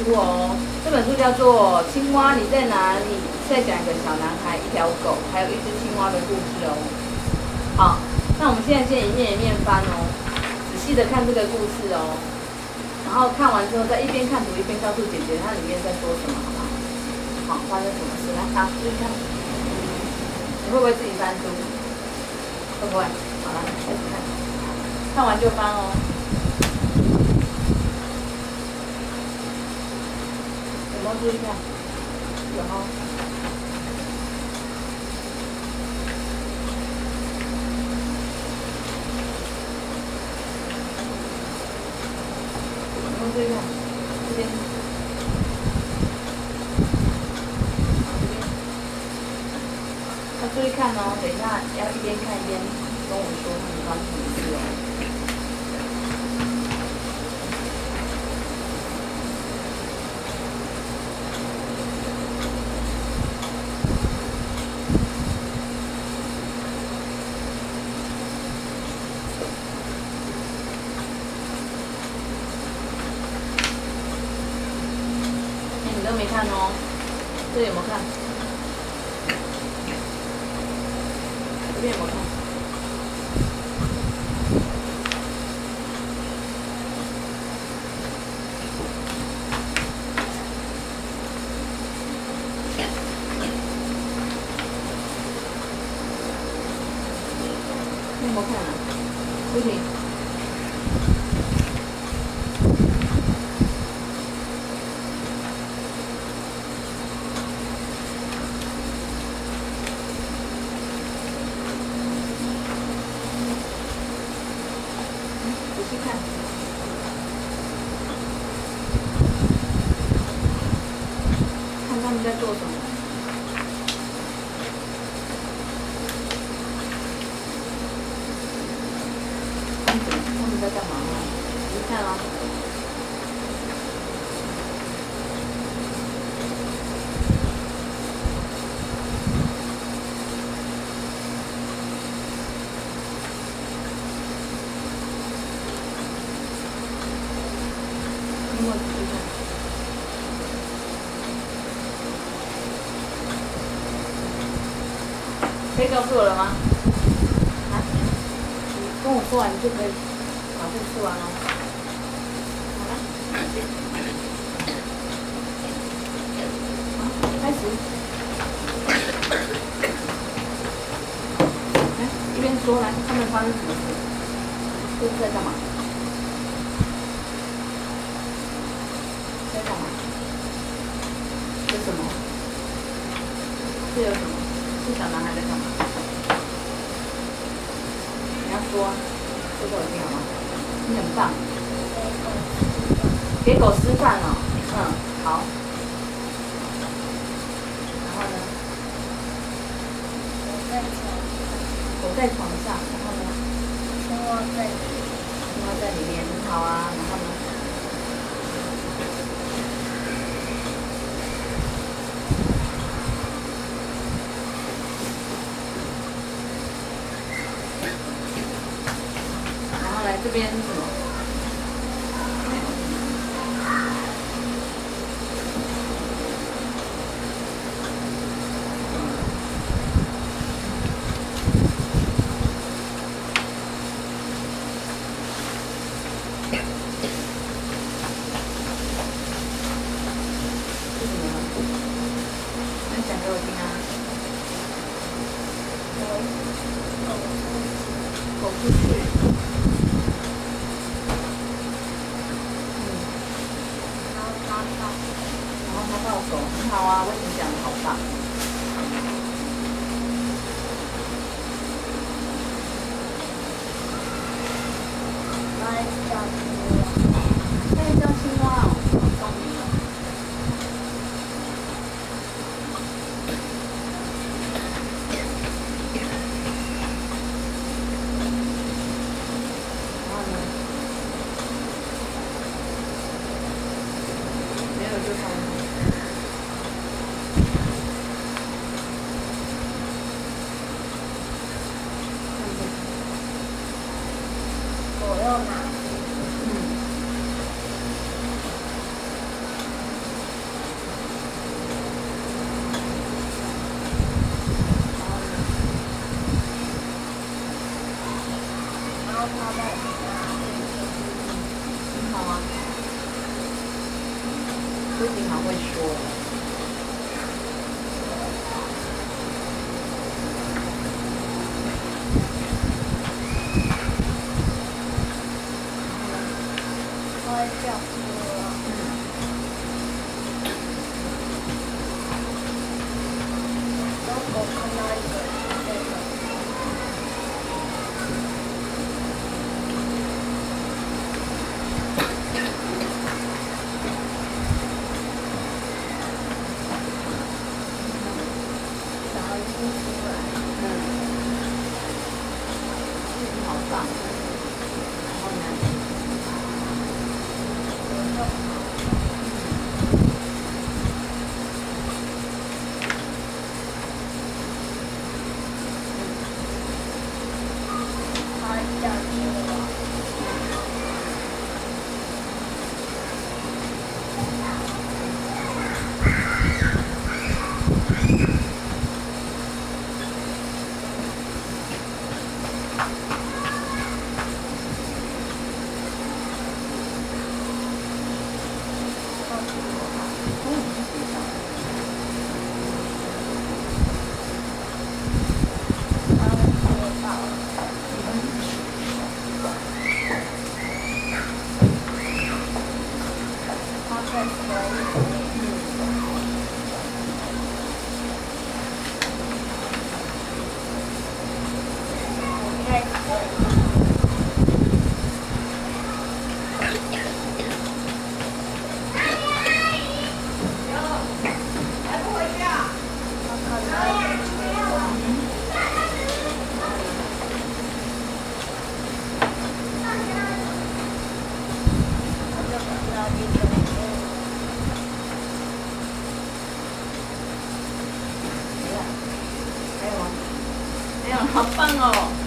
书哦。这本书叫做《青蛙你在哪里》，在讲一个小男孩、一条狗，还有一只青蛙的故事哦。好，那我们现在先一面一面翻哦，仔细的看这个故事哦。然后看完之后，再一边看图一边告诉姐姐它里面在说什么，好不好？好，发生什么事？来，好，继续看。你会不会自己翻书？会不会？好了，开始看。看完就翻哦。有没有注意看？有哦。有没有注意看？这边。要注意看哦，等一下要一边看一边跟我说你发生什么事哦。你都没看哦，这里有没有看？这边有没有看？你有没有看啊？不行。仔细看，看他们在做什么。他们在干嘛？仔细看啊。你有没有仔细看？可以告诉我了吗？啊？你跟我说完，你就可以把这个吃完了。好了。好，开始。来，一边说来，他们发生什么事？这是在干嘛？在干嘛？这什么？这有什么？这小男孩在干嘛？你要说啊，说给我听好吗？你很棒。给狗吃饭哦。好。然后呢？狗在床上，然后呢？青蛙在里面，很好啊。然后呢？然后来这边是什么？讲给我听啊！狗出去。然后它抱狗，很好啊，为什么讲的好棒？那个叫青蛙哦，好聪明哦。然后呢？没有就放。 我要拿。 不一定蛮会说的。 我会叫歌。然后狗看到一个那个。 好棒。然后呢？ 它叫青蛙。 还有吗？没有，好棒哦！